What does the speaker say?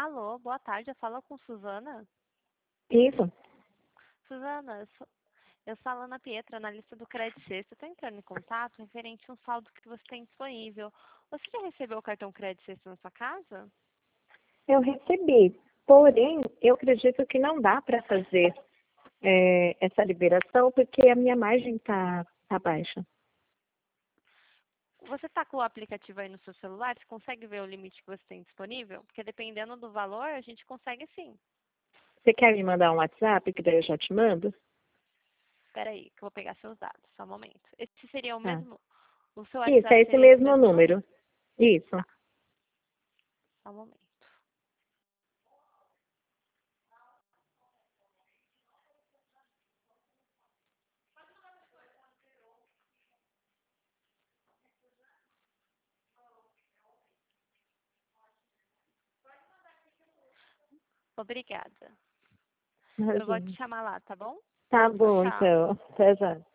Alô, boa tarde. Eu falo com Suzana. Isso. Suzana, eu sou a Lana Pietra, analista do Credit Suisse. Eu estou entrando em contato referente a um saldo que você tem disponível. Você já recebeu o cartão Credit Suisse na sua casa? Eu recebi. Porém, eu acredito que não dá para fazer essa liberação porque a minha margem tá baixa. Você está com o aplicativo aí no seu celular? Você consegue ver o limite que você tem disponível? Porque dependendo do valor, a gente consegue sim. Você quer me mandar um WhatsApp que daí eu já te mando? Espera aí, que eu vou pegar seus dados. Só um momento. Esse seria o Tá. mesmo... O seu Isso, é WhatsApp esse seria esse mesmo mesmo número? número. Isso. Tá, só um momento. Obrigada. Eu vou te Imagina. chamar lá, tá bom? Tá Tchau, bom, tchau. então. Até já.